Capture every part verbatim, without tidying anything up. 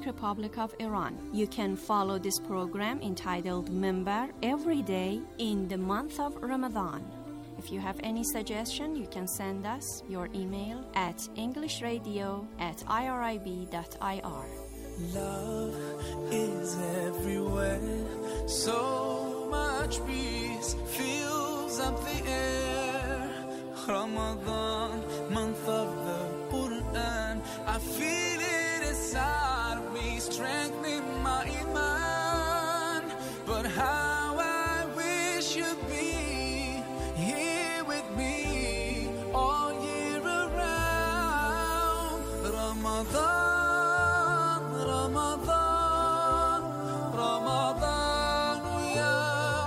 Republic of Iran. You can follow this program entitled Minbar every day in the month of Ramadan. If you have any suggestion, you can send us your email at englishradio at irib dot I R. Love is everywhere. So much peace fills up the air. Ramadan, month of the Quran. I feel it inside of me, strengthening my iman. But how I wish you'd be here with me all year around. Ramadan, Ramadan, Ramadan, ya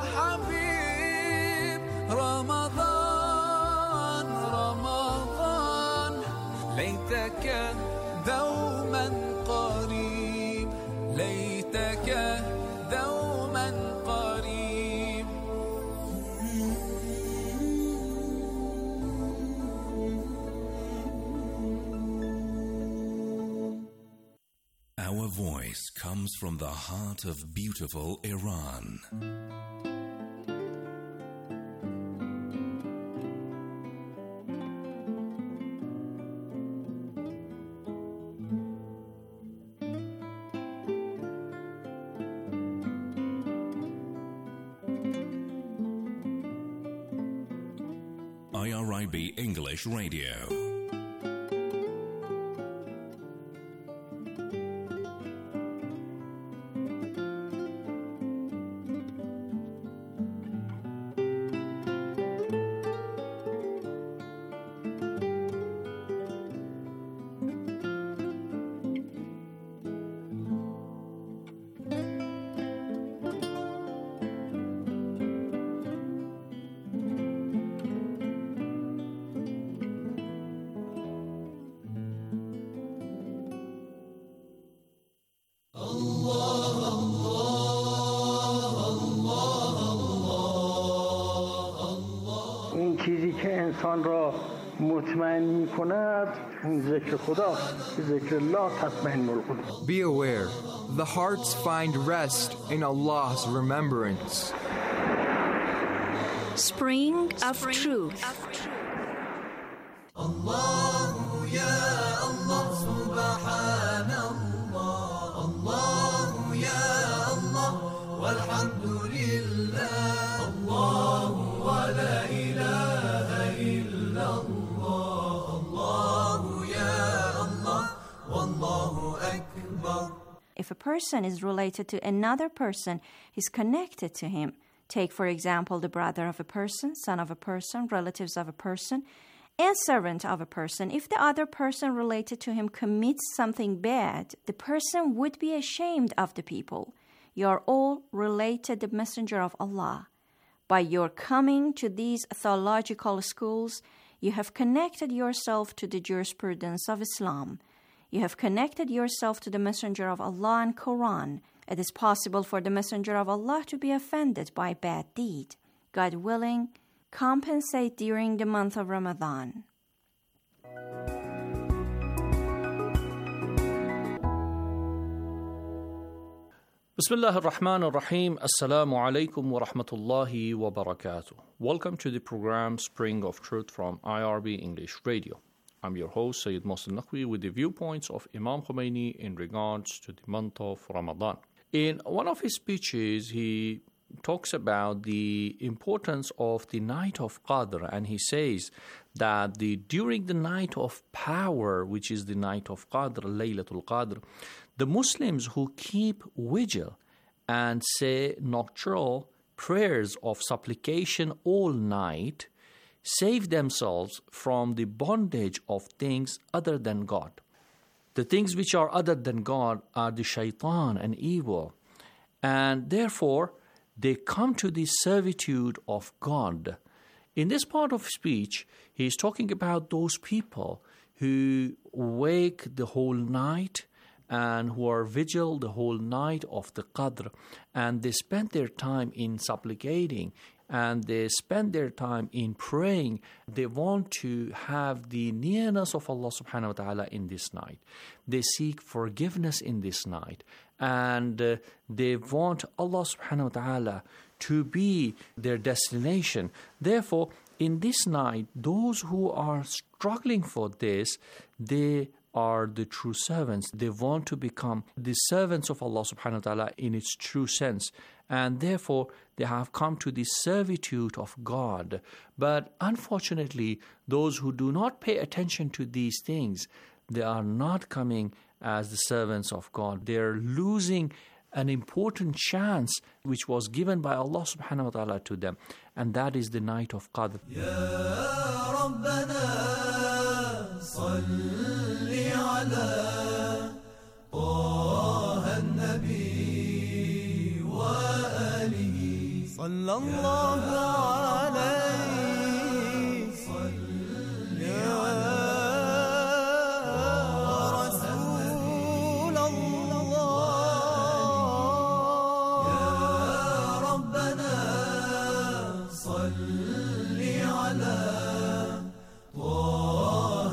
Habib. Ramadan, Ramadan, ليتك دوما قريب, ليتك دوما قريب. Our voice comes from the heart of beautiful Iran. I R I B English Radio. این چیزی که انسان را مطمئن می کند اون ذکر خداست. ذکر الله تطمئن القلوب. Be aware, the hearts find rest in Allah's remembrance. Spring of Truth. الله يا الله سبحان الله, الله يا الله والحمد لله, الله ولا إله إلا الله, الله يا الله والله أكبر. If a person is related to another person, he's connected to him. Take, for example, the brother of a person, son of a person, relatives of a person, and servant of a person. If the other person related to him commits something bad, the person would be ashamed of the people. You are all related to the Messenger of Allah. By your coming to these theological schools, you have connected yourself to the jurisprudence of Islam. You have connected yourself to the Messenger of Allah and Quran. It is possible for the Messenger of Allah to be offended by bad deed. God willing, compensate during the month of Ramadan. Bismillah ar-Rahman ar-Rahim. Assalamu alaikum wa rahmatullahi wa barakatuh. Welcome to the program Spring of Truth from I R B English Radio. I'm your host, Sayyid Mohsen Naqvi, with the viewpoints of Imam Khomeini in regards to the month of Ramadan. In one of his speeches, he talks about the importance of the night of Qadr, and he says that the during the night of power, which is the night of Qadr, Laylatul Qadr, the Muslims who keep vigil and say nocturnal prayers of supplication all night save themselves from the bondage of things other than God. The things which are other than God are the shaitan and evil, and therefore they come to the servitude of God. In this part of speech, he is talking about those people who wake the whole night and who are vigil the whole night of the Qadr, and they spend their time in supplicating, and they spend their time in praying. They want to have the nearness of Allah subhanahu wa ta'ala in this night. They seek forgiveness in this night, and uh, they want Allah subhanahu wa ta'ala to be their destination. Therefore, in this night, those who are struggling for this, they are the true servants. They want to become the servants of Allah subhanahu wa ta'ala in its true sense. And therefore, they have come to the servitude of God. But unfortunately, those who do not pay attention to these things, they are not coming as the servants of God. They are losing an important chance which was given by Allah subhanahu wa ta'ala to them. And that is the night of Qadr. يا ربنا صل على طه النبي وآله صلى الله عليه صل يا رسول الله يا ربنا صل على طه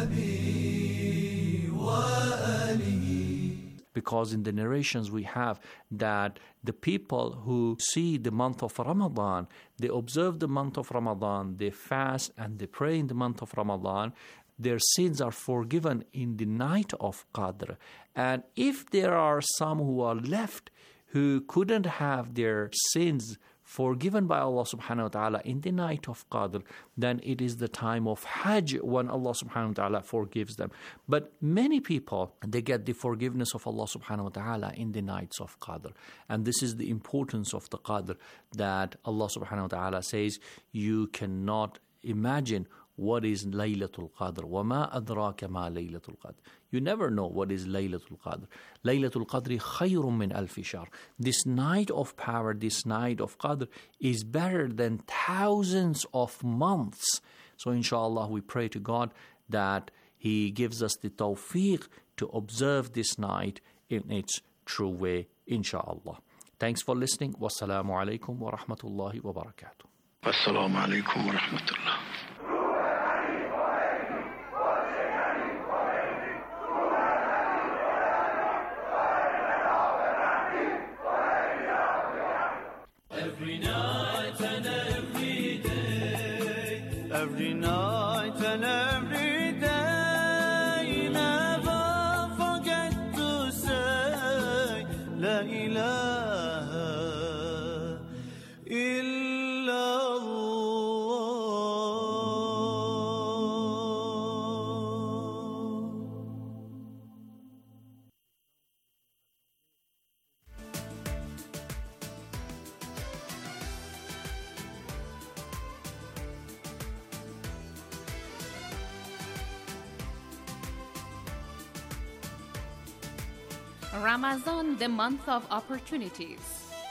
النبي وآله. Because in the narrations we have that the people who see the month of Ramadan, they observe the month of Ramadan, they fast and they pray in the month of Ramadan, their sins are forgiven in the night of Qadr. And if there are some who are left who couldn't have their sins forgiven by Allah subhanahu wa ta'ala in the night of Qadr, then it is the time of Hajj when Allah subhanahu wa ta'ala forgives them. But many people, they get the forgiveness of Allah subhanahu wa ta'ala in the nights of Qadr. And this is the importance of the Qadr, that Allah subhanahu wa ta'ala says, you cannot imagine what is Laylatul Qadr. وَمَا أَدْرَاكَ مَا Laylatul Qadr. You never know what is Laylatul Qadr. Laylatul Qadr خَيْرٌ مِّنْ أَلْفِ شَهْرٍ. This night of power, this night of Qadr is better than thousands of months. So inshallah, we pray to God that He gives us the tawfiq to observe this night in its true way, inshallah. Thanks for listening. Wassalamu alaikum wa rahmatullahi wa barakatuh. Assalamu alaikum wa rahmatullah. Every night and every day, every night and every day, never forget to say La ilaha illallah. Ramadan, the month of opportunities.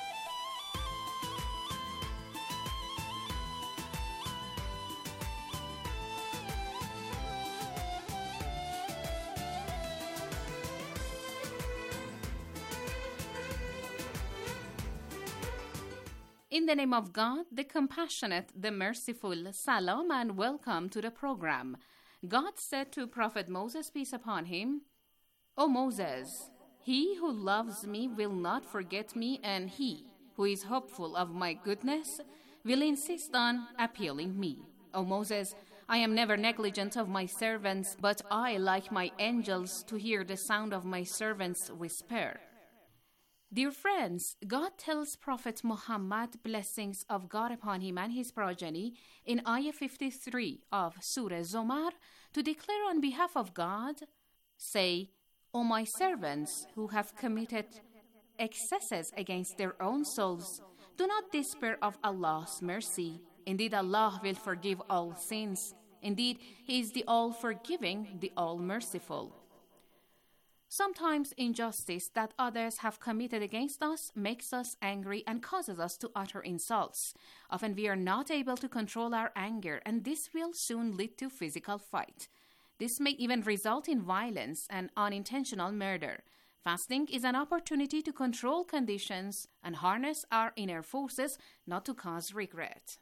In the name of God, the compassionate, the merciful, salam and welcome to the program. God said to Prophet Moses, peace upon him, O Moses, he who loves me will not forget me, and he who is hopeful of my goodness will insist on appealing me. O Moses, I am never negligent of my servants, but I, like my angels, to hear the sound of my servants whisper. Dear friends, God tells Prophet Muhammad, blessings of God upon him and his progeny, in Ayah fifty-three of Surah Zumar, to declare on behalf of God, say, O my servants who have committed excesses against their own souls, do not despair of Allah's mercy. Indeed, Allah will forgive all sins. Indeed, He is the all-forgiving, the all-merciful. Sometimes injustice that others have committed against us makes us angry and causes us to utter insults. Often we are not able to control our anger, and this will soon lead to physical fight. This may even result in violence and unintentional murder. Fasting is an opportunity to control conditions and harness our inner forces, not to cause regret.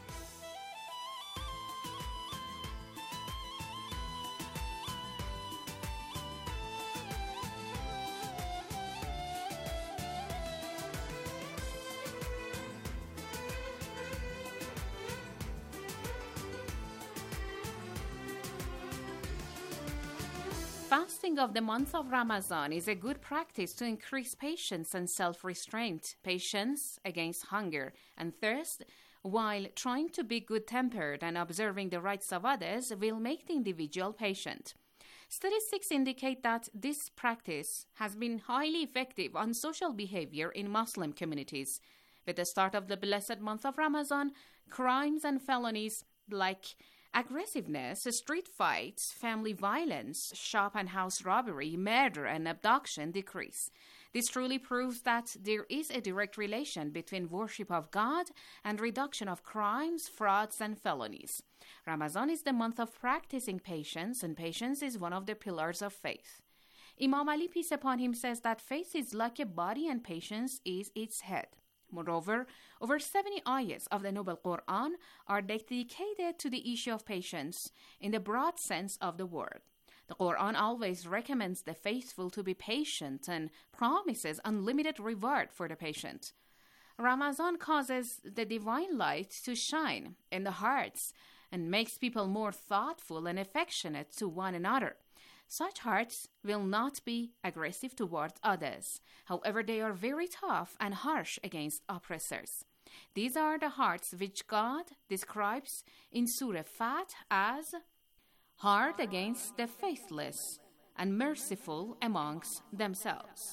Fasting of the month of Ramadan is a good practice to increase patience and self-restraint, patience against hunger and thirst, while trying to be good-tempered and observing the rights of others will make the individual patient. Statistics indicate that this practice has been highly effective on social behavior in Muslim communities. With the start of the blessed month of Ramadan, crimes and felonies like aggressiveness, street fights, family violence, shop and house robbery, murder, and abduction decrease. This truly proves that there is a direct relation between worship of God and reduction of crimes, frauds, and felonies. Ramadan is the month of practicing patience, and patience is one of the pillars of faith. Imam Ali, peace upon him, says that faith is like a body and patience is its head. Moreover, over seventy ayahs of the Noble Quran are dedicated to the issue of patience in the broad sense of the word. The Quran always recommends the faithful to be patient and promises unlimited reward for the patient. Ramadan causes the divine light to shine in the hearts and makes people more thoughtful and affectionate to one another. Such hearts will not be aggressive towards others. However, they are very tough and harsh against oppressors. These are the hearts which God describes in Surah Fat as hard against the faithless and merciful amongst themselves.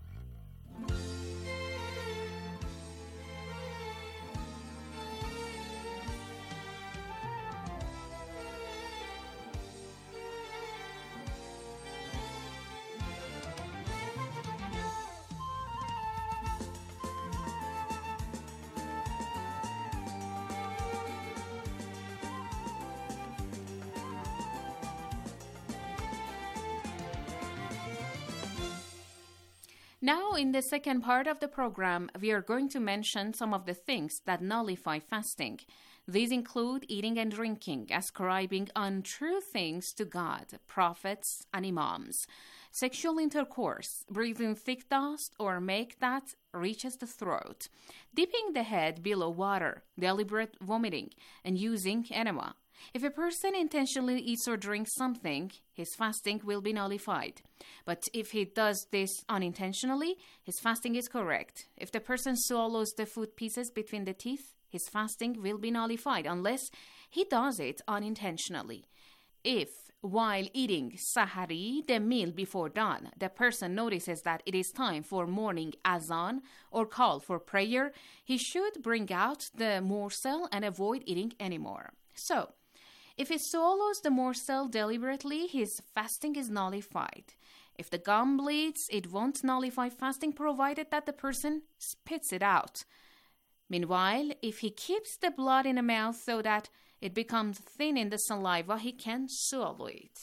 Now, in the second part of the program, we are going to mention some of the things that nullify fasting. These include eating and drinking, ascribing untrue things to God, prophets, and imams, sexual intercourse, breathing thick dust or make that reaches the throat, dipping the head below water, deliberate vomiting, and using enema. If a person intentionally eats or drinks something, his fasting will be nullified. But if he does this unintentionally, his fasting is correct. If the person swallows the food pieces between the teeth, his fasting will be nullified unless he does it unintentionally. If, while eating sahari, the meal before dawn, the person notices that it is time for morning azan or call for prayer, he should bring out the morsel and avoid eating anymore. So, if he swallows the morsel deliberately, his fasting is nullified. If the gum bleeds, it won't nullify fasting provided that the person spits it out. Meanwhile, if he keeps the blood in the mouth so that it becomes thin in the saliva, he can swallow it.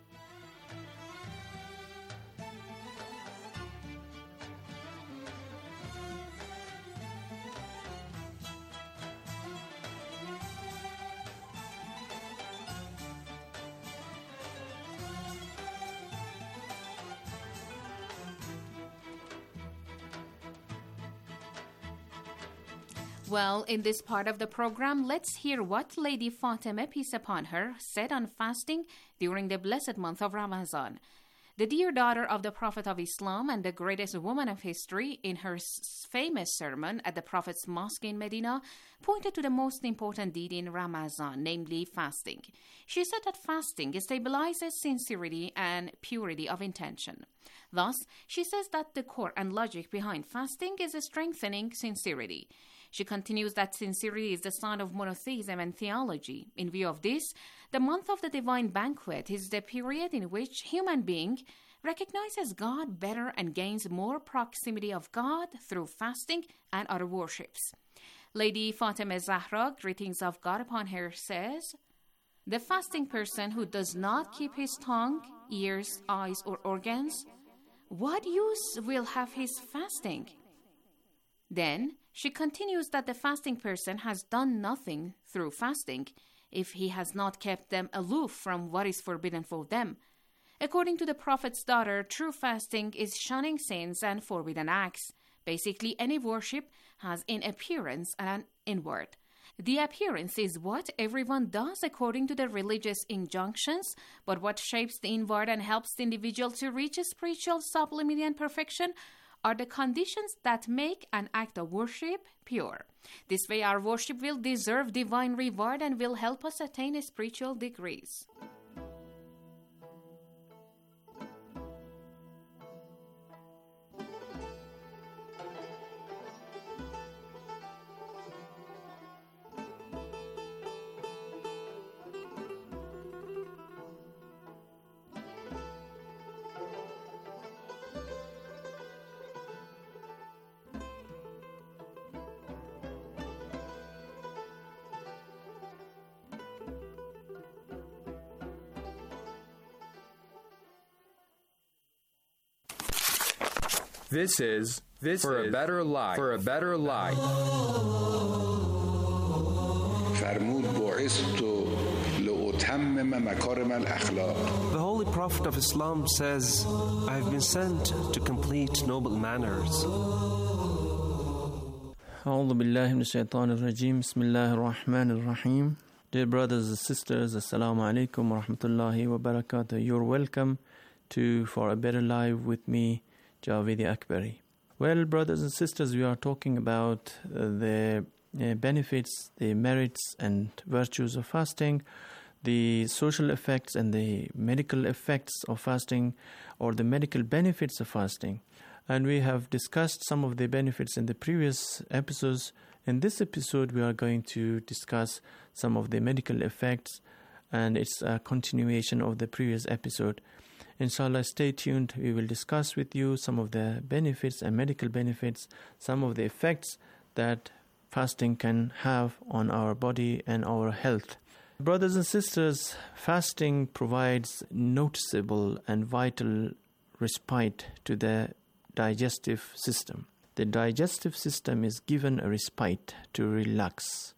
Well, in this part of the program, let's hear what Lady Fatima, peace upon her, said on fasting during the blessed month of Ramadan. The dear daughter of the Prophet of Islam and the greatest woman of history, in her famous sermon at the Prophet's mosque in Medina, pointed to the most important deed in Ramadan, namely fasting. She said that fasting stabilizes sincerity and purity of intention. Thus, she says that the core and logic behind fasting is strengthening sincerity. She continues that sincerity is the sign of monotheism and theology. In view of this, the month of the divine banquet is the period in which human being recognizes God better and gains more proximity of God through fasting and other worships. Lady Fatima Zahra, greetings of God upon her, says, The fasting person who does not keep his tongue, ears, eyes, or organs, what use will have his fasting? Then she continues that the fasting person has done nothing through fasting if he has not kept them aloof from what is forbidden for them. According to the Prophet's daughter, true fasting is shunning sins and forbidden acts. Basically, any worship has an appearance and an inward. The appearance is what everyone does according to the religious injunctions, but what shapes the inward and helps the individual to reach a spiritual sublimity and perfection are the conditions that make an act of worship pure. This way, our worship will deserve divine reward and will help us attain spiritual degrees. This is this for is a better life. For a better life. فرمود بعثت لأتمم مكارم الأخلاق. The Holy Prophet of Islam says, I have been sent to complete noble manners. أعوذ بالله من الشيطان الرجيم بسم الله الرحمن الرحيم. Dear brothers and sisters, Assalamu alaikum wa rahmatullahi wa barakatuh. You're welcome to For a Better Life with me, Javed Akbari. Well, brothers and sisters, we are talking about uh, the uh, benefits, the merits and virtues of fasting, the social effects and the medical effects of fasting, or the medical benefits of fasting. And we have discussed some of the benefits in the previous episodes. In this episode, we are going to discuss some of the medical effects, and it's a continuation of the previous episode. Inshallah, stay tuned. We will discuss with you some of the benefits and medical benefits, some of the effects that fasting can have on our body and our health. Brothers and sisters, fasting provides noticeable and vital respite to the digestive system. The digestive system is given a respite to relax,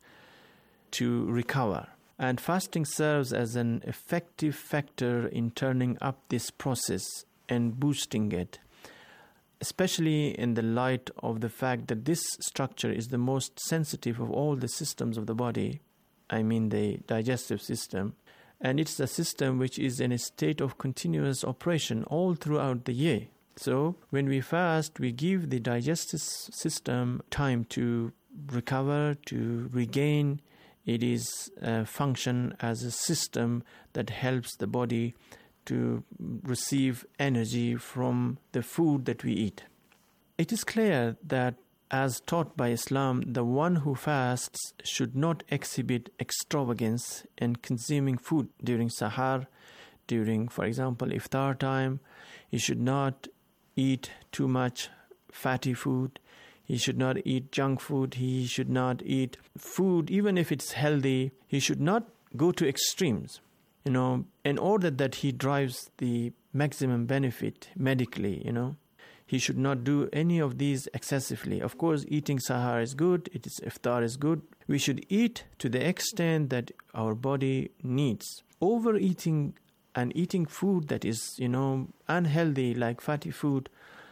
to recover. And fasting serves as an effective factor in turning up this process and boosting it, especially in the light of the fact that this structure is the most sensitive of all the systems of the body, I mean the digestive system, and it's a system which is in a state of continuous operation all throughout the year. So when we fast, we give the digestive system time to recover, to regain. It is a function as a system that helps the body to receive energy from the food that we eat. It is clear that, as taught by Islam, the one who fasts should not exhibit extravagance in consuming food during sahar, during, for example, iftar time. He should not eat too much fatty food. He should not eat junk food. He should not eat food, even if it's healthy. He should not go to extremes, you know, in order that he drives the maximum benefit medically, you know. He should not do any of these excessively. Of course, eating sahar is good. It is iftar is good. We should eat to the extent that our body needs. Overeating and eating food that is, you know, unhealthy, like fatty food,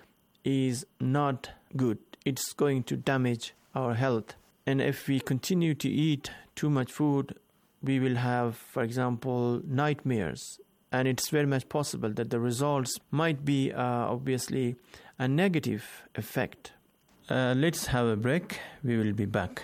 is not good. It's going to damage our health. And if we continue to eat too much food, we will have, for example, nightmares. And it's very much possible that the results might be, uh, obviously, a negative effect. Uh, let's have a break. We will be back.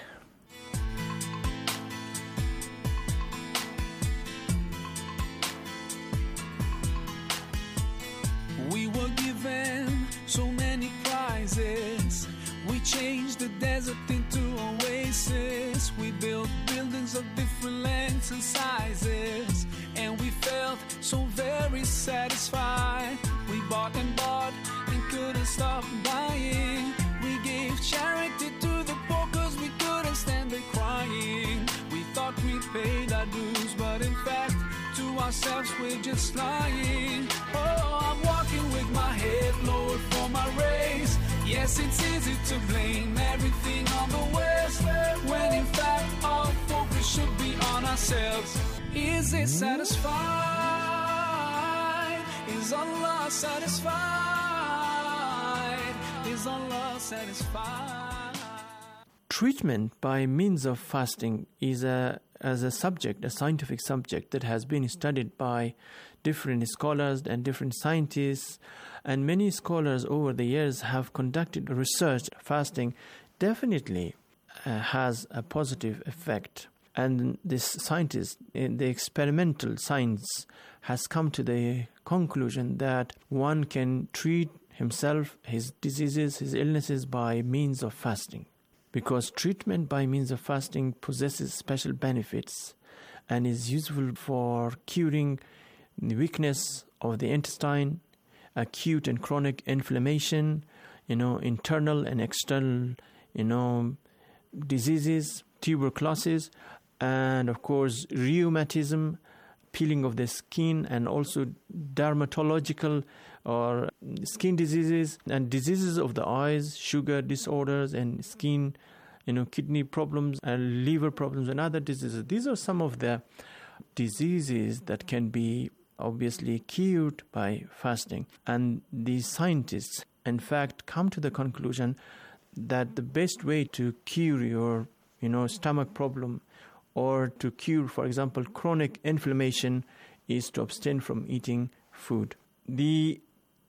We were given so many prizes. We changed the desert into oasis. We built buildings of different lengths and sizes, and we felt so very satisfied. We bought and bought and couldn't stop buying. We gave charity to the poor cause we couldn't ourselves, we're just lying. Oh, I'm walking with my head lowered for my race. Yes, it's easy to blame everything on the West, when in fact our focus should be on ourselves. Is it satisfied? Is Allah satisfied? Is Allah satisfied? Treatment by means of fasting is a as a subject, a scientific subject that has been studied by different scholars and different scientists, and many scholars over the years have conducted research. Fasting definitely uh, has a positive effect, and this scientist in the experimental science has come to the conclusion that one can treat himself, his diseases, his illnesses by means of fasting. Because treatment by means of fasting possesses special benefits and is useful for curing the weakness of the intestine, acute and chronic inflammation, you know, internal and external, you know, diseases, tuberculosis, and of course rheumatism, peeling of the skin, and also dermatological or skin diseases and diseases of the eyes, sugar disorders, and skin, you know, kidney problems and liver problems and other diseases. These are some of the diseases that can be obviously cured by fasting. And these scientists, in fact, come to the conclusion that the best way to cure your, you know, stomach problem, or to cure, for example, chronic inflammation, is to abstain from eating food. The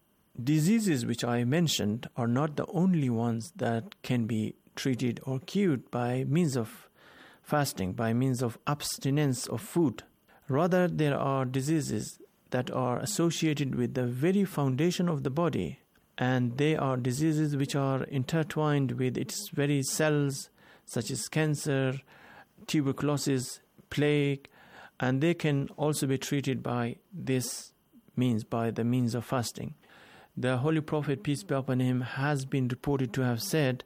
diseases which I mentioned are not the only ones that can be treated or cured by means of fasting, by means of abstinence of food. Rather, there are diseases that are associated with the very foundation of the body, and they are diseases which are intertwined with its very cells, such as cancer, tuberculosis, plague, and they can also be treated by this means, by the means of fasting. The Holy Prophet, peace be upon him, has been reported to have said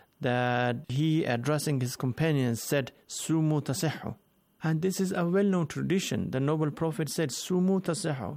that he, addressing his companions, said, Sumu tasihhu. And this is a well-known tradition. The noble Prophet said, Sumu tasihhu.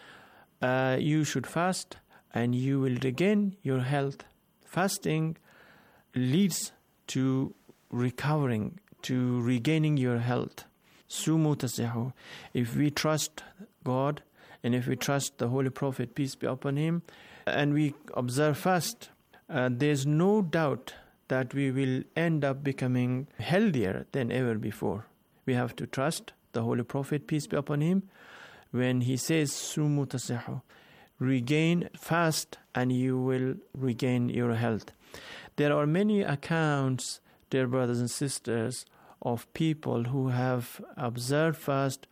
Uh, you should fast and you will regain your health. Fasting leads to recovering, to regaining your health. Sumu tasihhu. If we trust God, and if we trust the Holy Prophet, peace be upon him, and we observe fast, uh, there's no doubt that we will end up becoming healthier than ever before. We have to trust the Holy Prophet, peace be upon him, when he says, Sumu tasihhu, regain, fast, and you will regain your health. There are many accounts, dear brothers and sisters, of people who have observed fast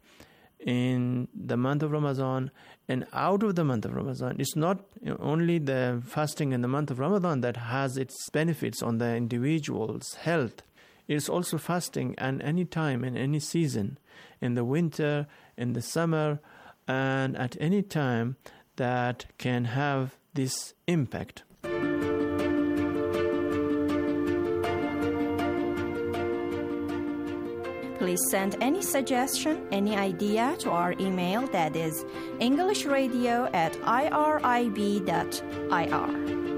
in the month of Ramadan and out of the month of Ramadan. It's not only the fasting in the month of Ramadan that has its benefits on the individual's health. It's also fasting at any time, in any season, in the winter, in the summer, and at any time that can have this impact. Please send any suggestion, any idea to our email, that is englishradio at irib dot I R.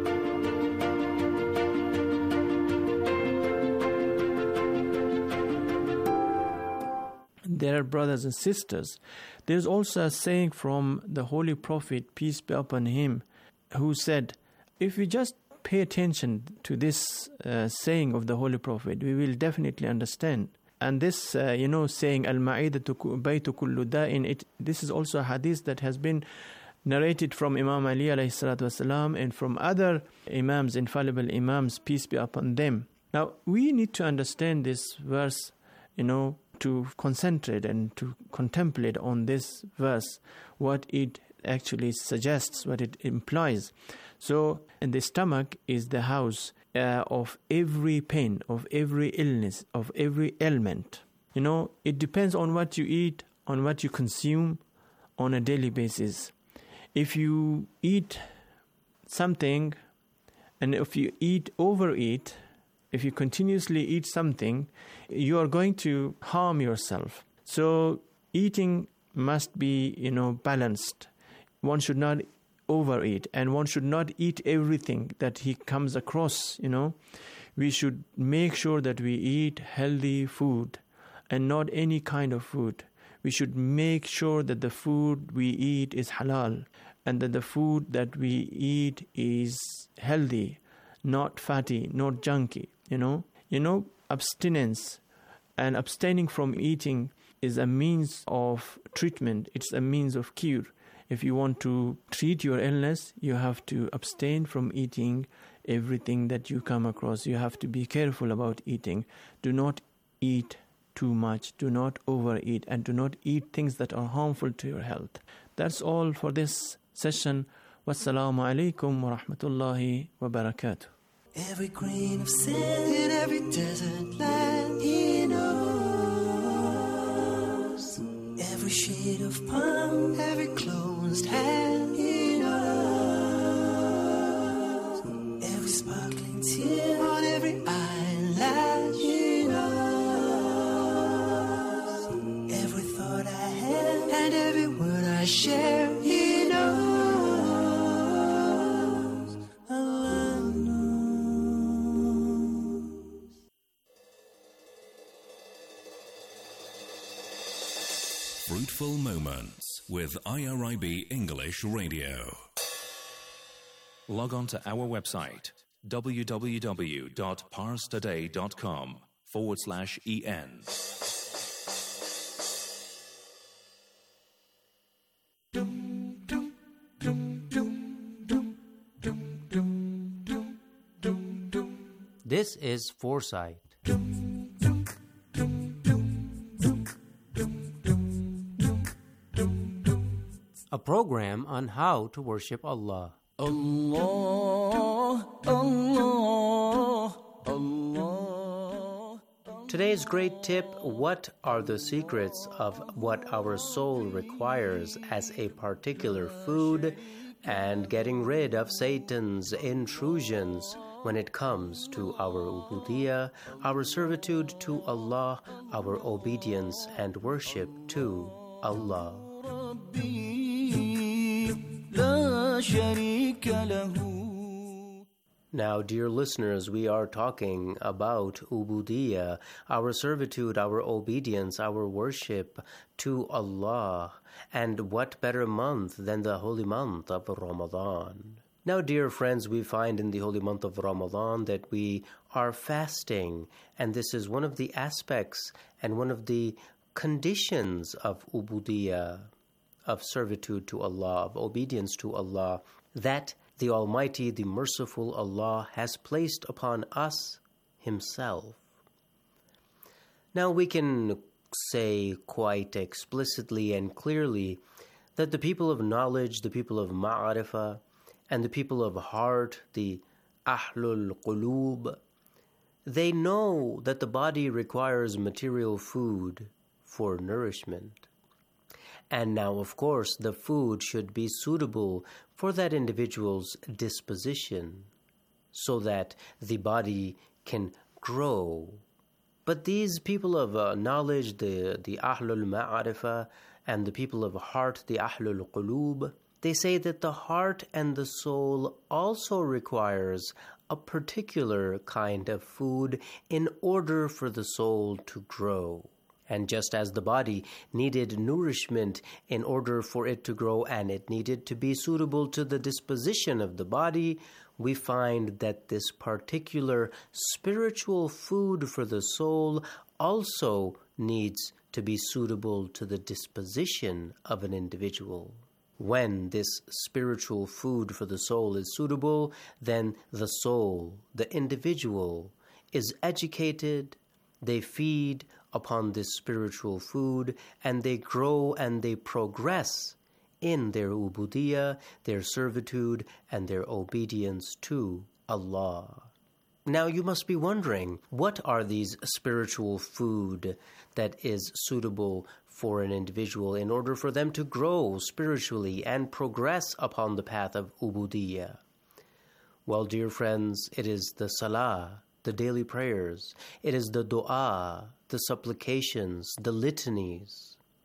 Dear brothers and sisters, there's also a saying from the Holy Prophet, peace be upon him, who said, if we just pay attention to this uh, saying of the Holy Prophet, we will definitely understand. And this, uh, you know, saying, Al-Ma'idatu baytu kullu da'in, it, this is also a hadith that has been narrated from Imam Ali alayhi salatu wasalam and from other imams, infallible imams, peace be upon them. Now, we need to understand this verse, you know, to concentrate and to contemplate on this verse, what it actually suggests, what it implies. So, and the stomach is the house uh, of every pain, of every illness, of every ailment. You know, it depends on what you eat, on what you consume on a daily basis. If you eat something, and if you eat, overeat, if you continuously eat something, you are going to harm yourself. So, eating must be, you know, balanced. One should not overeat, and one should not eat everything that he comes across, you know. We should make sure that we eat healthy food and not any kind of food. We should make sure that the food we eat is halal and that the food that we eat is healthy, not fatty, not junky, you know. You know, abstinence and abstaining from eating is a means of treatment. It's a means of cure. If you want to treat your illness, you have to abstain from eating everything that you come across. You have to be careful about eating. Do not eat too much. Do not overeat, and do not eat things that are harmful to your health. That's all for this session. Wassalamu alaikum wa rahmatullahi wa barakatuh. Every grain of sand in every desert land, he knows. Every shade of palm, every closed hand, he knows. Every sparkling tear on every eyelash, he knows. Every thought I have and every word I share, he knows. Allah knows. Fruitful Moments with I R I B English Radio. Log on to our website www.parstoday.com forward slash en. This is Foresight. A program on how to worship Allah. Allah, Allah, Allah. Today's great tip: what are the secrets of what our soul requires as a particular food, and getting rid of Satan's intrusions when it comes to our ubudiyah, our servitude to Allah, our obedience and worship to Allah. Now, dear listeners, we are talking about ubudiyah, our servitude, our obedience, our worship to Allah. And what better month than the holy month of Ramadan? Now, dear friends, we find in the holy month of Ramadan that we are fasting, and this is one of the aspects and one of the conditions of ubudiyah, of servitude to Allah, of obedience to Allah, that the Almighty, the merciful Allah has placed upon us Himself. Now, we can say quite explicitly and clearly that the people of knowledge, the people of ma'arifah, and the people of heart, the ahlul qulub, they know that the body requires material food for nourishment. And now, of course, the food should be suitable for that individual's disposition so that the body can grow. But these people of uh, knowledge, the, the ahlul ma'arifah, and the people of heart, the ahlul qulub, they say that the heart and the soul also requires a particular kind of food in order for the soul to grow. And just as the body needed nourishment in order for it to grow, and it needed to be suitable to the disposition of the body, we find that this particular spiritual food for the soul also needs to be suitable to the disposition of an individual. When this spiritual food for the soul is suitable, then the soul, the individual, is educated, they feed upon this spiritual food, and they grow and they progress in their ubudiyah, their servitude, and their obedience to Allah. Now you must be wondering, what are these spiritual food that is suitable for an individual in order for them to grow spiritually and progress upon the path of ubudiyah? Well, dear friends, it is the salah, the daily prayers. It is the dua, the supplications, the litanies.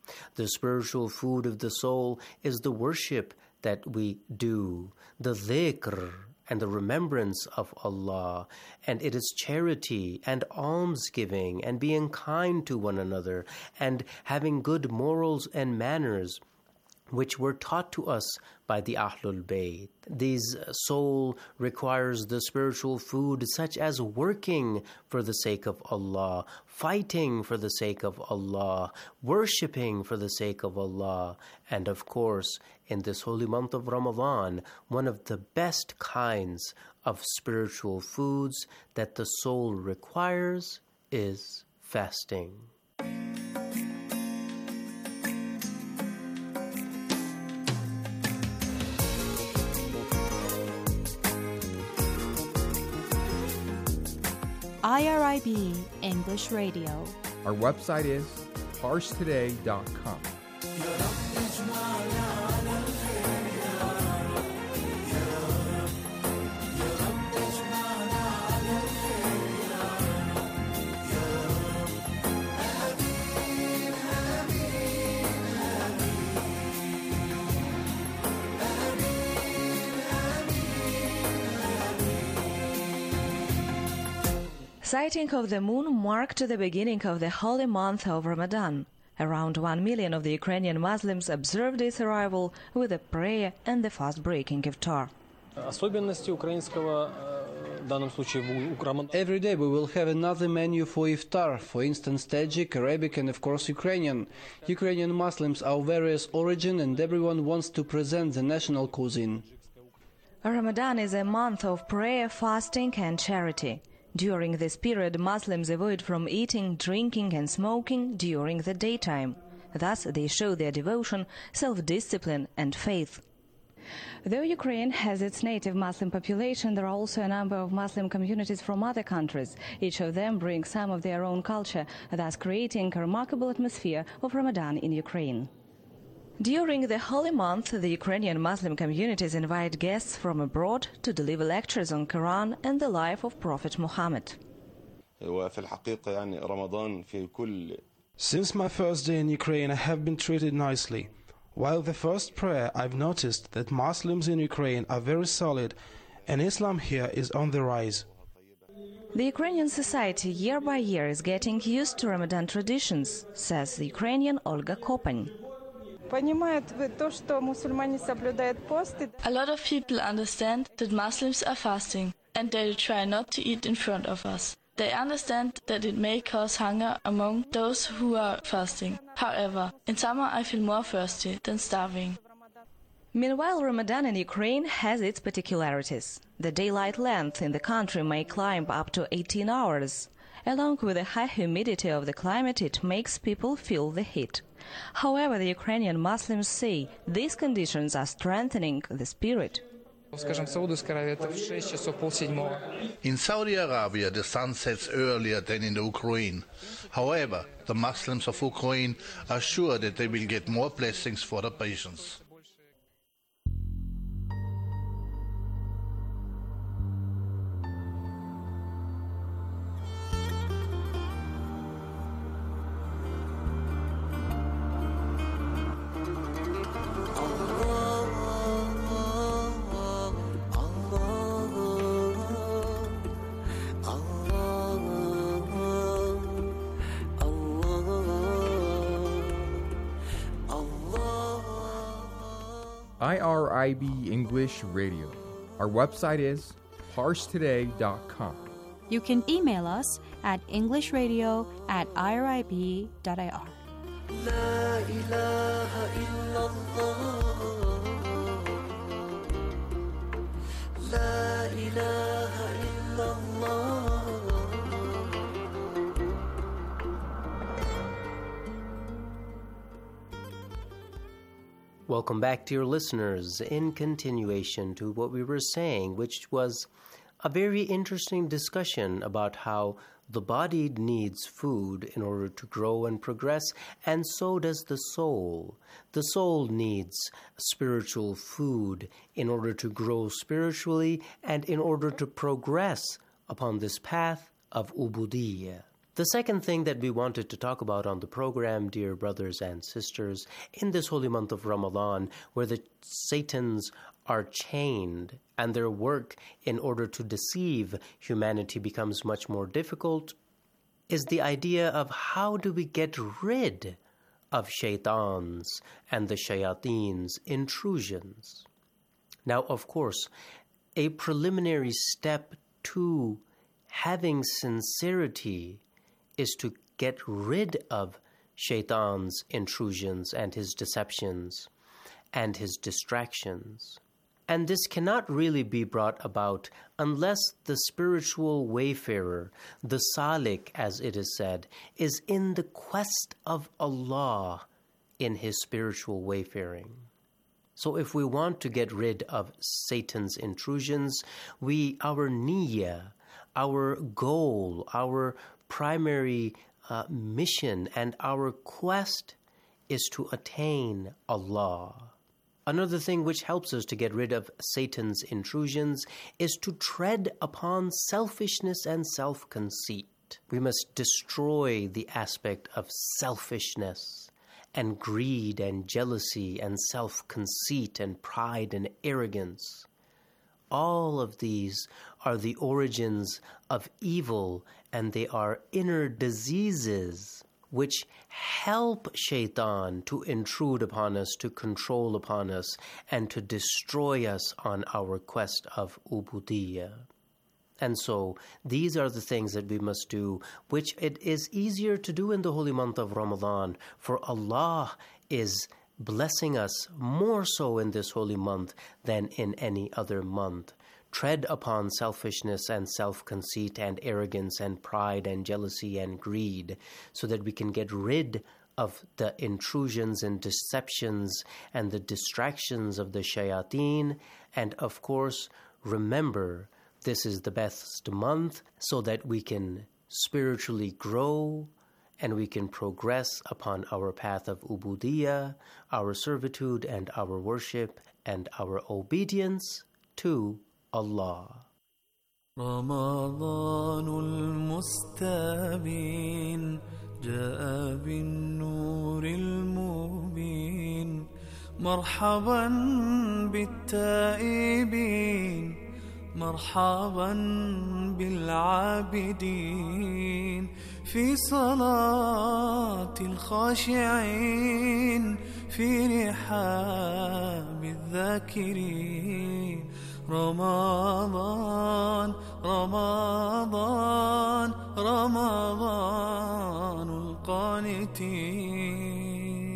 The spiritual food of the soul is the worship that we do, the dhikr and the remembrance of Allah, and it is charity and almsgiving and being kind to one another and having good morals and manners, which were taught to us by the Ahlul Bayt. This soul requires the spiritual food such as working for the sake of Allah, fighting for the sake of Allah, worshipping for the sake of Allah, and of course, in this holy month of Ramadan, one of the best kinds of spiritual foods that the soul requires is fasting. I R I B English Radio. Our website is parsh today dot com. Sighting of the moon marked the beginning of the holy month of Ramadan. Around one million of the Ukrainian Muslims observed its arrival with a prayer and the fast-breaking iftar. Every day we will have another menu for iftar, for instance Tajik, Arabic and of course Ukrainian. Ukrainian Muslims are of various origin and everyone wants to present the national cuisine. Ramadan is a month of prayer, fasting and charity. During this period, Muslims avoid from eating, drinking and smoking during the daytime. Thus, they show their devotion, self-discipline and faith. Though Ukraine has its native Muslim population, there are also a number of Muslim communities from other countries. Each of them brings some of their own culture, thus creating a remarkable atmosphere of Ramadan in Ukraine. During the holy month, the Ukrainian Muslim communities invite guests from abroad to deliver lectures on Quran and the life of Prophet Muhammad. Since my first day in Ukraine, I have been treated nicely. While the first prayer, I've noticed that Muslims in Ukraine are very solid and Islam here is on the rise. The Ukrainian society year by year is getting used to Ramadan traditions, says the Ukrainian Olga Kopany. A lot of people understand that Muslims are fasting and they try not to eat in front of us. They understand that it may cause hunger among those who are fasting. However, in summer I feel more thirsty than starving. Meanwhile, Ramadan in Ukraine has its particularities. The daylight length in the country may climb up to eighteen hours. Along with the high humidity of the climate, it makes people feel the heat. However, the Ukrainian Muslims say these conditions are strengthening the spirit. In Saudi Arabia, the sun sets earlier than in the Ukraine. However, the Muslims of Ukraine are sure that they will get more blessings for their patience. I R I B English Radio. Our website is parsh today dot com. You can email us at englishradio at irib dot I R. La ilaha illallah. La ilaha illallah. Welcome back, dear listeners, in continuation to what we were saying, which was a very interesting discussion about how the body needs food in order to grow and progress, and so does the soul. The soul needs spiritual food in order to grow spiritually and in order to progress upon this path of ubudiyya. The second thing that we wanted to talk about on the program, dear brothers and sisters, in this holy month of Ramadan, where the Satans are chained and their work in order to deceive humanity becomes much more difficult, is the idea of how do we get rid of shaitans and the shayateen's intrusions. Now, of course, a preliminary step to having sincerity is to get rid of shaitan's intrusions and his deceptions and his distractions. And this cannot really be brought about unless the spiritual wayfarer, the salik as it is said, is in the quest of Allah in his spiritual wayfaring. So if we want to get rid of Satan's intrusions, we, our niyyah, our goal, our primary uh, mission and our quest is to attain Allah. Another thing which helps us to get rid of Satan's intrusions is to tread upon selfishness and self-conceit. We must destroy the aspect of selfishness and greed and jealousy and self-conceit and pride and arrogance. All of these are the origins of evil, and they are inner diseases which help shaitan to intrude upon us, to control upon us, and to destroy us on our quest of ubudiyya. And so these are the things that we must do, which it is easier to do in the holy month of Ramadan, for Allah is blessing us more so in this holy month than in any other month. Tread upon selfishness and self-conceit and arrogance and pride and jealousy and greed so that we can get rid of the intrusions and deceptions and the distractions of the shayateen. And of course, remember, this is the best month so that we can spiritually grow and we can progress upon our path of ubudiyya, our servitude and our worship and our obedience to Allah. رمضان المستبين جاء بالنور المبين مرحبا بالتائبين مرحبا بالعابدين في صلاة الخاشعين في رحاب الذاكرين رمضان رمضان رمضان القانتين.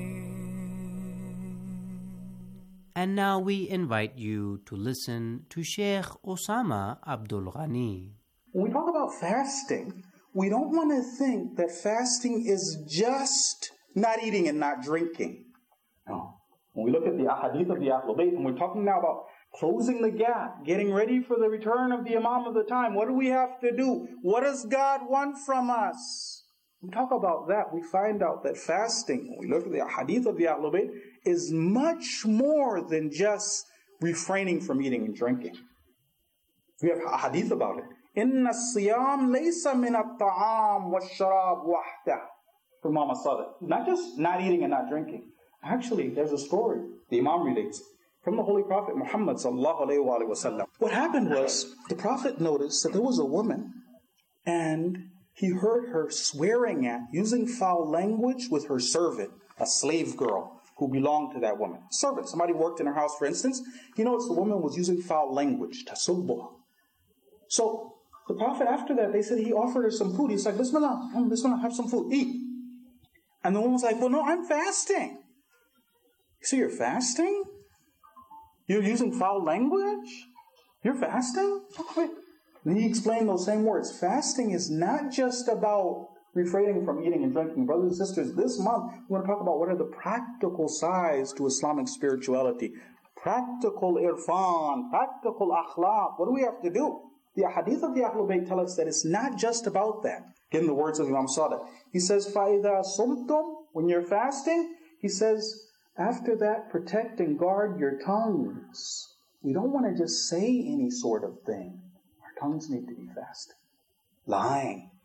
And now we invite you to listen to Sheikh Osama Abdul Ghani. When we talk about fasting, we don't want to think that fasting is just not eating and not drinking. No. When we look at the ahadith of the Ahlul Bayt, and we're talking now about closing the gap, getting ready for the return of the Imam of the time, what do we have to do? What does God want from us? When we talk about that, we find out that fasting, when we look at the ahadith of the Ahlul Bayt, is much more than just refraining from eating and drinking. We have a hadith about it. إِنَّ الصِّيَامْ لَيْسَ مِنَ الطَّعَامِ وَالشَّرَابِ وَحْدَهُ. From Mama Sadiq. Not just not eating and not drinking. Actually, there's a story the Imam relates from the Holy Prophet Muhammad sallallahu alayhi wa sallam. What happened was, the Prophet noticed that there was a woman, and he heard her swearing at, using foul language with her servant, a slave girl who belonged to that woman. Servant, somebody worked in her house, for instance. He noticed the woman was using foul language, tasubbuh. So the Prophet, after that, they said he offered her some food. He's like, Bismillah, Bismillah, have some food, eat. And the woman was like, well, no, I'm fasting. You say, you're fasting? You're using foul language? You're fasting? Okay. Then he explained those same words. Fasting is not just about refraining from eating and drinking. Brothers and sisters, this month we're going to talk about what are the practical sides to Islamic spirituality. Practical irfan, practical akhlaq. What do we have to do? The hadith of the Ahlul Bayt tell us that it's not just about that. Again, the words of Imam Sadiq. He says, فَإِذَا صُمْتُمْ, when you're fasting, he says, after that, protect and guard your tongues. We don't want to just say any sort of thing. Our tongues need to be fasted. Lying,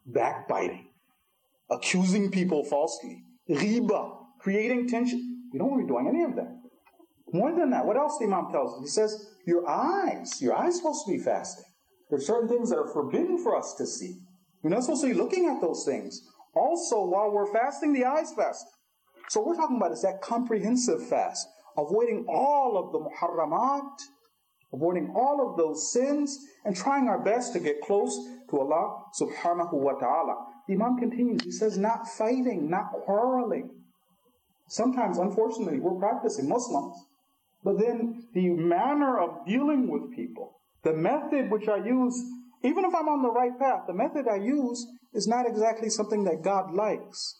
backbiting, accusing people falsely, riba, creating tension. You don't want to be doing any of that. More than that, what else the Imam tells us? He says, your eyes, your eyes are supposed to be fasting. There are certain things that are forbidden for us to see. You're not supposed to be looking at those things. Also, while we're fasting, the eyes fast. So what we're talking about is that comprehensive fast, avoiding all of the muharramat, avoiding all of those sins, and trying our best to get close to Allah subhanahu wa ta'ala. The Imam continues, he says, not fighting, not quarreling. Sometimes, unfortunately, we're practicing Muslims, but then the manner of dealing with people, the method which I use, even if I'm on the right path, the method I use is not exactly something that God likes.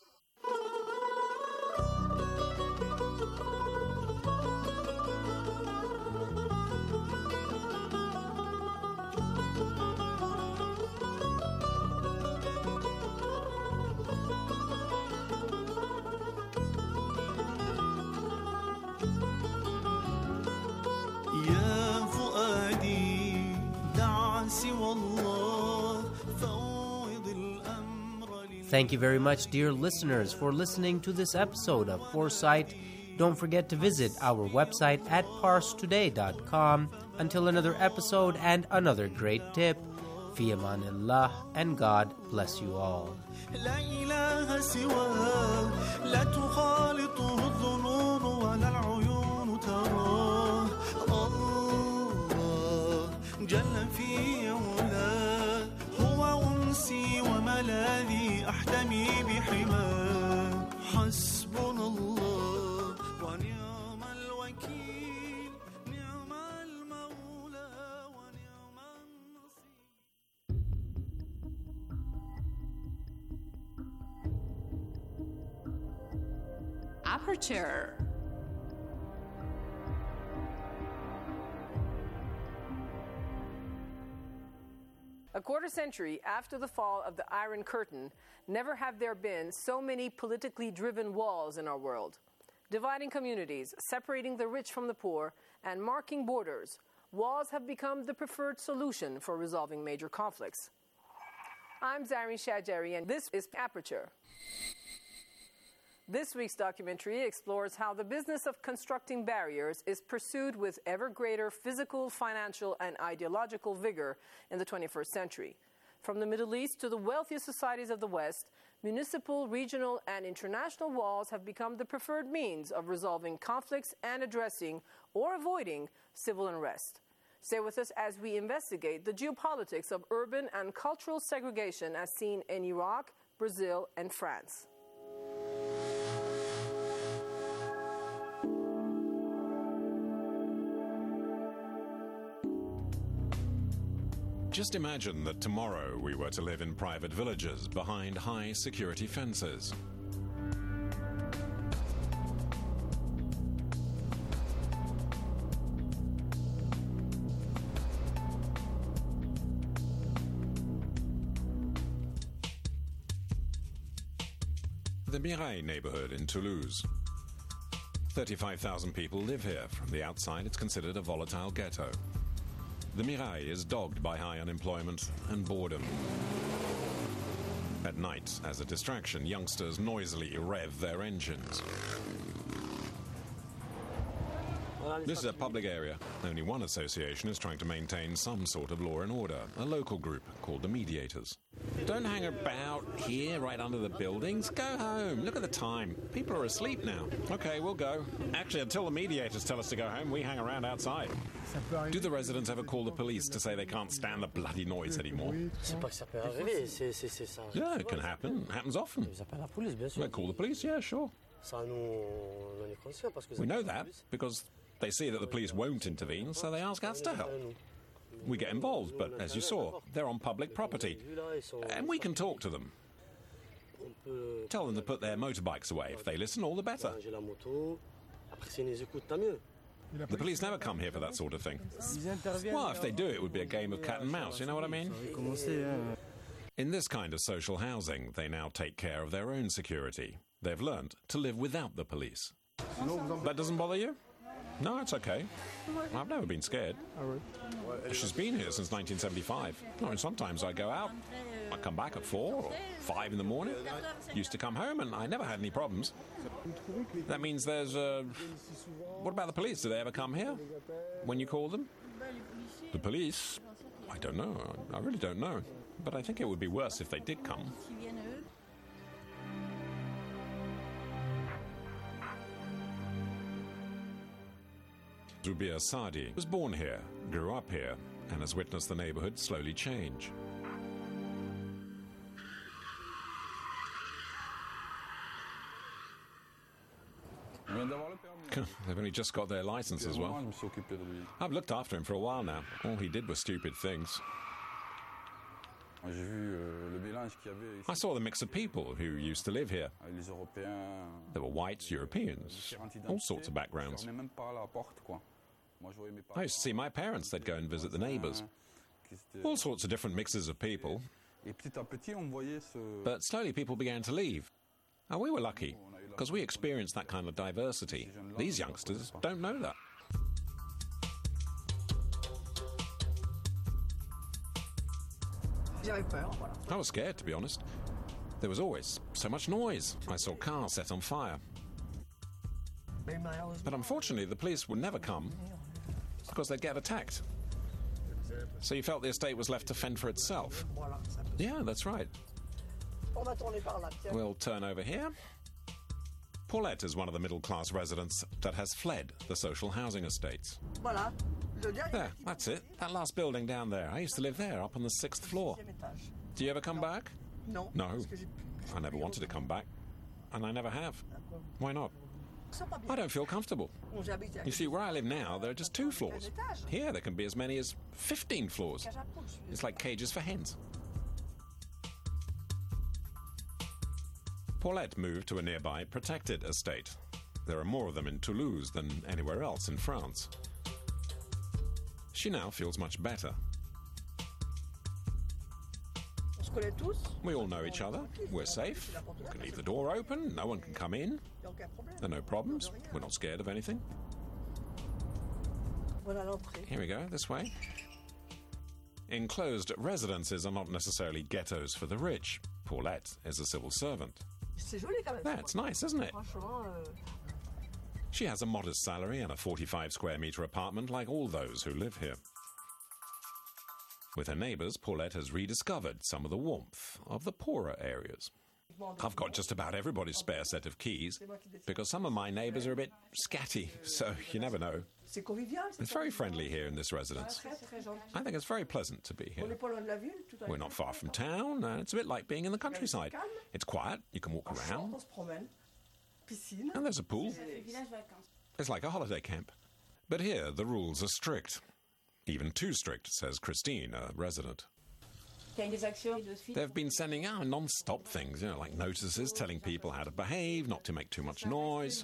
Thank you very much, dear listeners, for listening to this episode of Foresight. Don't forget to visit our website at parse today dot com. Until another episode and another great tip, fi amanillah, and God bless you all. لا إله سواه لا تخالطه الظنون ولا العيون تراه الله جل في علاه هو أنسي وملاذي أحتمي بحماه حسبنا الله ونعم الوكيل نعم المولى ونعم النصير. Aperture. A quarter century after the fall of the Iron Curtain, never have there been so many politically driven walls in our world. Dividing communities, separating the rich from the poor, and marking borders, walls have become the preferred solution for resolving major conflicts. I'm Zarin Shajari, and this is Aperture. This week's documentary explores how the business of constructing barriers is pursued with ever greater physical, financial, and ideological vigor in the twenty-first century. From the Middle East to the wealthiest societies of the West, municipal, regional, and international walls have become the preferred means of resolving conflicts and addressing or avoiding civil unrest. Stay with us as we investigate the geopolitics of urban and cultural segregation as seen in Iraq, Brazil, and France. Just imagine that tomorrow we were to live in private villages behind high security fences. The Mirail neighborhood in Toulouse. thirty-five thousand people live here. From the outside, it's considered a volatile ghetto. The Mirail is dogged by high unemployment and boredom. At night, as a distraction, youngsters noisily rev their engines. This is a public area. Only one association is trying to maintain some sort of law and order, a local group called the Mediators. Don't hang about here right under the buildings. Go home. Look at the time. People are asleep now. Okay, we'll go. Actually, until the Mediators tell us to go home, we hang around outside. Do the residents ever call the police to say they can't stand the bloody noise anymore? Yeah, it can happen. It happens often. They call the police, yeah, sure. We know that because they see that the police won't intervene, so they ask us to help. We get involved, but as you saw, they're on public property, and we can talk to them. Tell them to put their motorbikes away. If they listen, all the better. The police never come here for that sort of thing. Well, if they do, it would be a game of cat and mouse, you know what I mean? In this kind of social housing, they now take care of their own security. They've learned to live without the police. That doesn't bother you? No, it's okay. I've never been scared. She's been here since nineteen seventy-five. I mean, sometimes I go out, I come back at four or five in the morning. Used to come home and I never had any problems. That means there's uh What about the police? Do they ever come here when you call them? The police? I don't know. I really don't know. But I think it would be worse if they did come. Zubir Sadi was born here, grew up here, and has witnessed the neighborhood slowly change. They've only just got their license as well. I've looked after him for a while now. All he did was stupid things. I saw the mix of people who used to live here. There were whites, Europeans, all sorts of backgrounds. I used to see my parents, they'd go and visit the neighbours. All sorts of different mixes of people. But slowly people began to leave. And we were lucky, because we experienced that kind of diversity. These youngsters don't know that. I was scared, to be honest. There was always so much noise. I saw cars set on fire. But unfortunately, the police would never come because they'd get attacked. So you felt the estate was left to fend for itself. Yeah, that's right. We'll turn over here. Paulette is one of the middle-class residents that has fled the social housing estates. There, that's it. That last building down there. I used to live there, up on the sixth floor. Do you ever come back? No. No. I never wanted to come back. And I never have. Why not? I don't feel comfortable. You see, where I live now, there are just two floors. Here, there can be as many as fifteen floors. It's like cages for hens. Paulette moved to a nearby protected estate. There are more of them in Toulouse than anywhere else in France. She now feels much better. We all know each other. We're safe. We can leave the door open. No one can come in. There are no problems. We're not scared of anything. Here we go, this way. Enclosed residences are not necessarily ghettos for the rich. Paulette is a civil servant. That's nice, isn't it? She has a modest salary and a forty-five square metre apartment like all those who live here. With her neighbours, Paulette has rediscovered some of the warmth of the poorer areas. I've got just about everybody's spare set of keys, because some of my neighbours are a bit scatty, so you never know. It's very friendly here in this residence. I think it's very pleasant to be here. We're not far from town, and it's a bit like being in the countryside. It's quiet, you can walk around, and there's a pool. It's like a holiday camp. But here, the rules are strict. Even too strict, says Christine, a resident. They've been sending out non-stop things, you know, like notices telling people how to behave, not to make too much noise.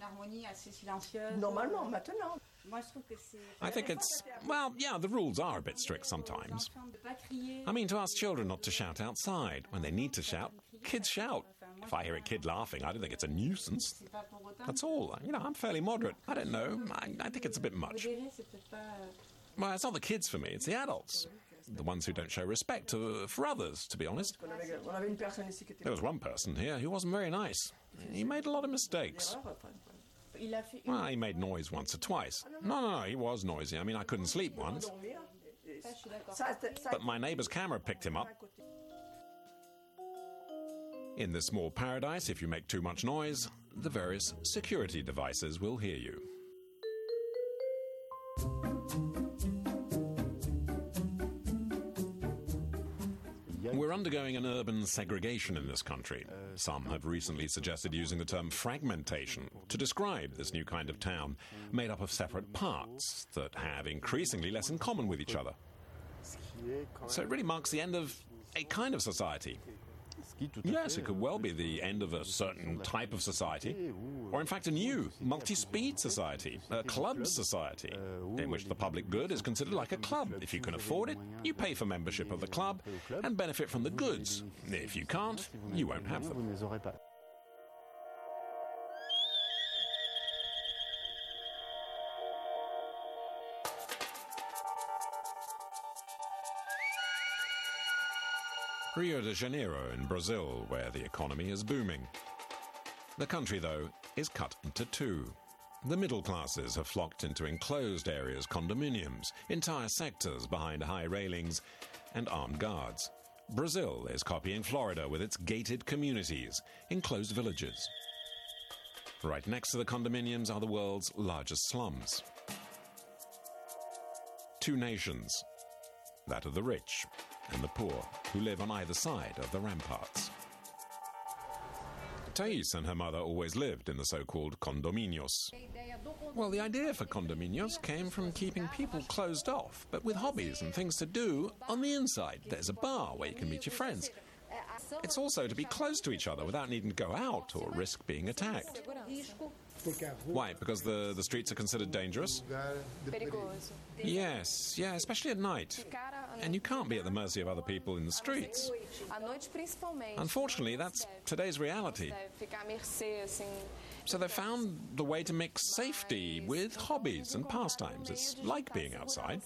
I think it's, well, yeah, the rules are a bit strict sometimes. I mean, to ask children not to shout outside. When they need to shout, kids shout. If I hear a kid laughing, I don't think it's a nuisance. That's all. You know, I'm fairly moderate. I don't know. I, I think it's a bit much. Well, it's not the kids for me, it's the adults. The ones who don't show respect to, for others, to be honest. There was one person here who wasn't very nice. He made a lot of mistakes. Well, he made noise once or twice. No, no, no, he was noisy. I mean, I couldn't sleep once. But my neighbour's camera picked him up. In this small paradise, if you make too much noise, the various security devices will hear you. We're undergoing an urban segregation in this country. Some have recently suggested using the term fragmentation to describe this new kind of town, made up of separate parts that have increasingly less in common with each other. So it really marks the end of a kind of society. Yes, it could well be the end of a certain type of society, or in fact a new, multi-speed society, a club society, in which the public good is considered like a club. If you can afford it, you pay for membership of the club and benefit from the goods. If you can't, you won't have them. Rio de Janeiro in Brazil, where the economy is booming. The country, though, is cut into two. The middle classes have flocked into enclosed areas, condominiums, entire sectors behind high railings, and armed guards. Brazil is copying Florida with its gated communities, enclosed villages. Right next to the condominiums are the world's largest slums. Two nations, that of the rich and the poor, who live on either side of the ramparts. Thais and her mother always lived in the so-called condominios. Well, the idea for condominios came from keeping people closed off, but with hobbies and things to do on the inside. There's a bar where you can meet your friends. It's also to be close to each other without needing to go out or risk being attacked. Why? Because the, the streets are considered dangerous? Yes, yeah, especially at night. And you can't be at the mercy of other people in the streets. Unfortunately, that's today's reality. So they found the way to mix safety with hobbies and pastimes. It's like being outside.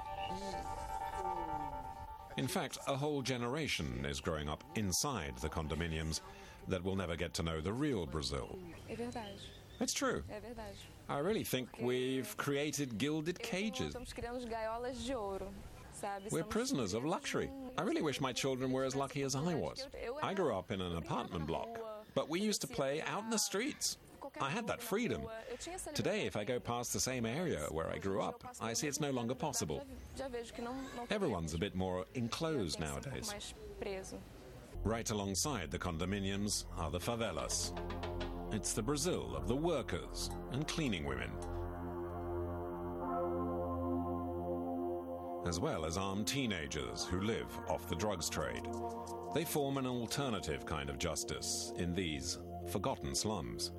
In fact, a whole generation is growing up inside the condominiums that will never get to know the real Brazil. It's true. I really think we've created gilded cages. We're prisoners of luxury. I really wish my children were as lucky as I was. I grew up in an apartment block, but we used to play out in the streets. I had that freedom. Today, if I go past the same area where I grew up, I see it's no longer possible. Everyone's a bit more enclosed nowadays. Right alongside the condominiums are the favelas. It's the Brazil of the workers and cleaning women, as well as armed teenagers who live off the drugs trade. They form an alternative kind of justice in these forgotten slums.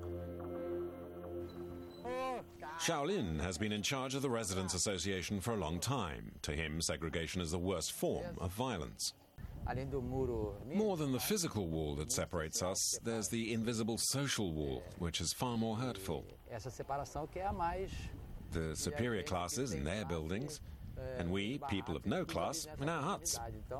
Shaolin has been in charge of the Residents' Association for a long time. To him, segregation is the worst form of violence. More than the physical wall that separates us, there's the invisible social wall, which is far more hurtful. The superior classes in their buildings, and we, people of no class, in our huts.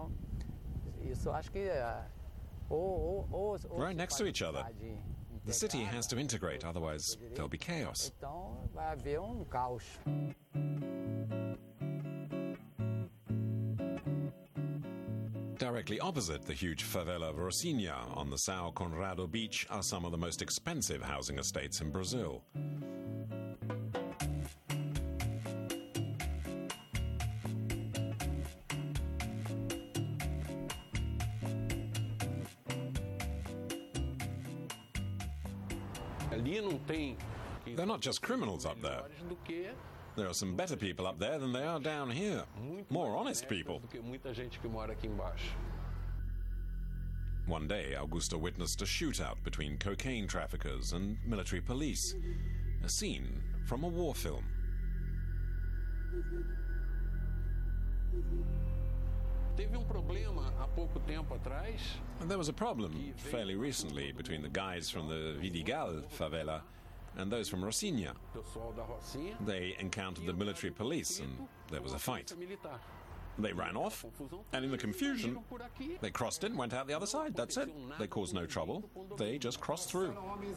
Right next to each other. The city has to integrate, otherwise there'll be chaos. Directly opposite the huge favela of Rocinha on the São Conrado beach are some of the most expensive housing estates in Brazil. They're not just criminals up there. There are some better people up there than they are down here. More honest people. One day, Augusto witnessed a shootout between cocaine traffickers and military police. A scene from a war film. There was a problem fairly recently between the guys from the Vidigal favela and those from Rocinha. They encountered the military police and there was a fight. They ran off, and in the confusion, they crossed it and went out the other side. That's it. They caused no trouble. They just crossed through.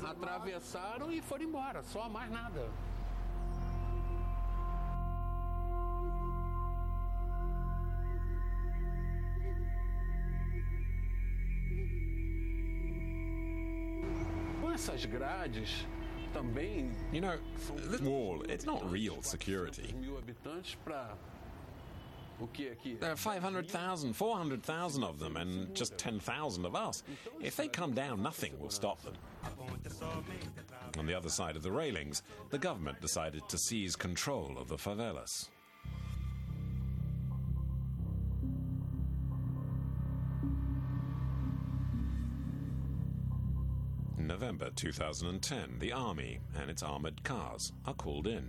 You know, this wall, it's not real security. There are five hundred thousand, four hundred thousand of them, and just ten thousand of us. If they come down, nothing will stop them. On the other side of the railings, the government decided to seize control of the favelas. In November two thousand ten, the army and its armored cars are called in.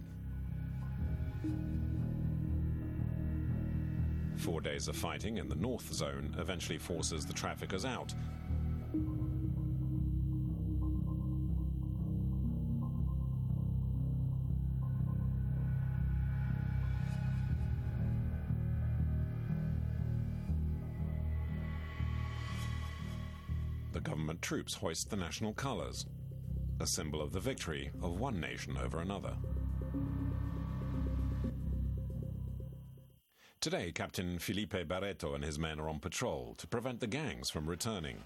Four days of fighting in the North Zone eventually forces the traffickers out. the government troops hoist the national colors, a symbol of the victory of one nation over another. Today, Captain Felipe Barreto and his men are on patrol to prevent the gangs from returning.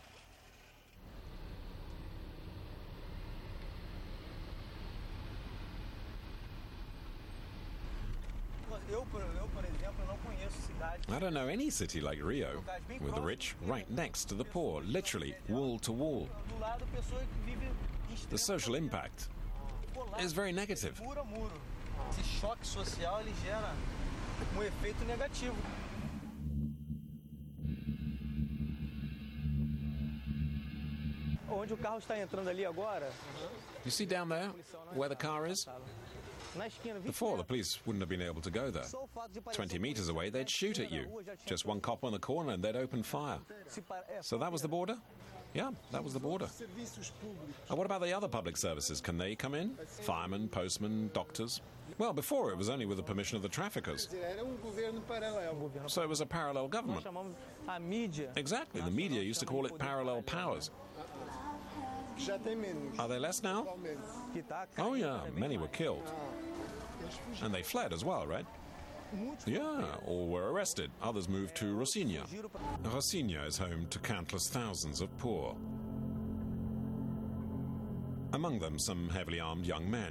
I don't know any city like Rio, with the rich right next to the poor, literally wall to wall. The social impact is very negative. You see down there where the car is? Before, the police wouldn't have been able to go there. Twenty meters away, they'd shoot at you. Just one cop on the corner and they'd open fire. So that was the border? Yeah, that was the border. And what about the other public services? Can they come in? Firemen, postmen, doctors? Well, before it was only with the permission of the traffickers. So it was a parallel government. Exactly, the media used to call it parallel powers. Are there less now? Oh yeah, many were killed. And they fled as well, right? Yeah, or were arrested. Others moved to Rocinha. Rocinha is home to countless thousands of poor. Among them, some heavily armed young men.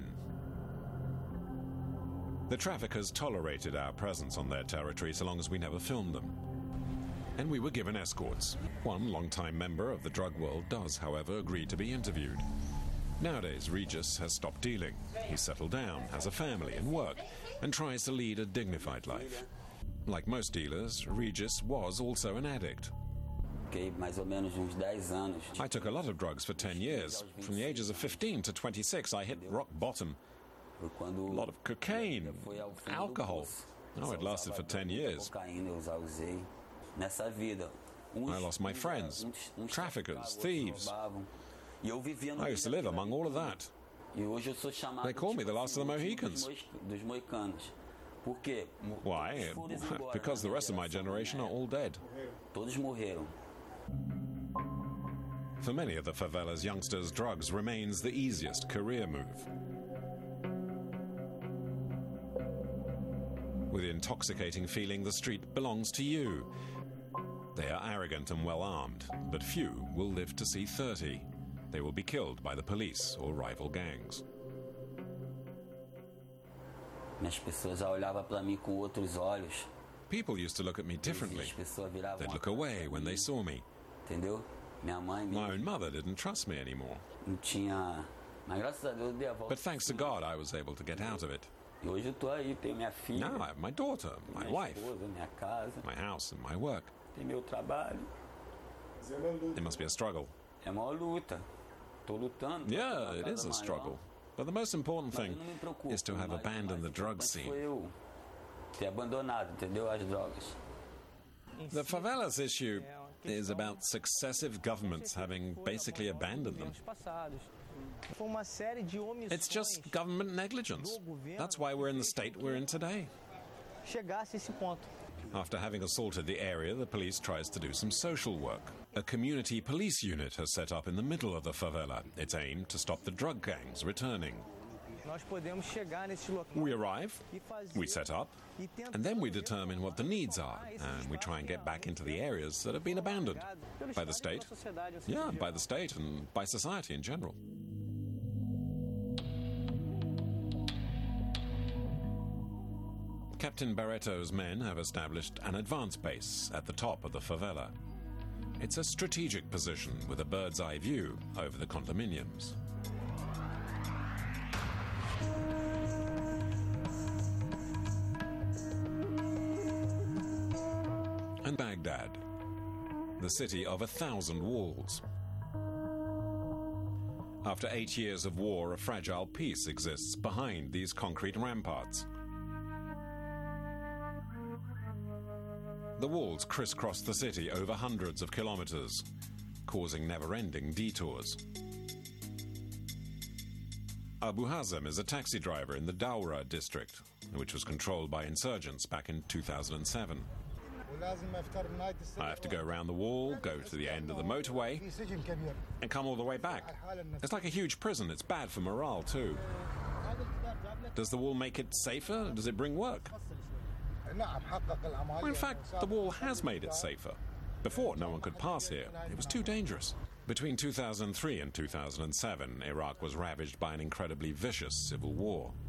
The traffickers tolerated our presence on their territory so long as we never filmed them. And we were given escorts. One long-time member of the drug world does, however, agree to be interviewed. Nowadays, Regis has stopped dealing. He's settled down, has a family and work, and tries to lead a dignified life. Like most dealers, Regis was also an addict. I took a lot of drugs for ten years. From the ages of fifteen to twenty-six, I hit rock bottom. A lot of cocaine, alcohol. Oh, it lasted for ten years. I lost my friends, traffickers, thieves. I used to live among all of that. They call me the last of the Mohicans. Why? Because the rest of my generation are all dead. For many of the favela's youngsters, drugs remains the easiest career move. With the intoxicating feeling the street belongs to you. They are arrogant and well-armed, but few will live to see thirty. They will be killed by the police or rival gangs. People used to look at me differently. They'd look away when they saw me. My own mother didn't trust me anymore. But thanks to God, I was able to get out of it. Now I have my daughter, my wife, my house and my work. It must be a struggle. Yeah, it is a struggle. But the most important thing is to have abandoned the drug scene. The favelas issue is about successive governments having basically abandoned them. It's just government negligence. That's why we're in the state we're in today. After having assaulted the area, the police tries to do some social work. A community police unit has set up in the middle of the favela. It's aimed to stop the drug gangs returning. We arrive, we set up, and then we determine what the needs are, and we try and get back into the areas that have been abandoned by the state. Yeah, by the state and by society in general. Captain Barreto's men have established an advance base at the top of the favela. It's a strategic position with a bird's-eye view over the condominiums. And Baghdad, the city of a thousand walls. After eight years of war, a fragile peace exists behind these concrete ramparts. The walls crisscross the city over hundreds of kilometers, causing never-ending detours. Abu Hazem is a taxi driver in the Daura district, which was controlled by insurgents back in two thousand seven. I have to go around the wall, go to the end of the motorway, and come all the way back. It's like a huge prison. It's bad for morale, too. Does the wall make it safer? Does it bring work? Well, in fact, the wall has made it safer. Before, no one could pass here. It was too dangerous. Between two thousand three and two thousand seven, Iraq was ravaged by an incredibly vicious civil war.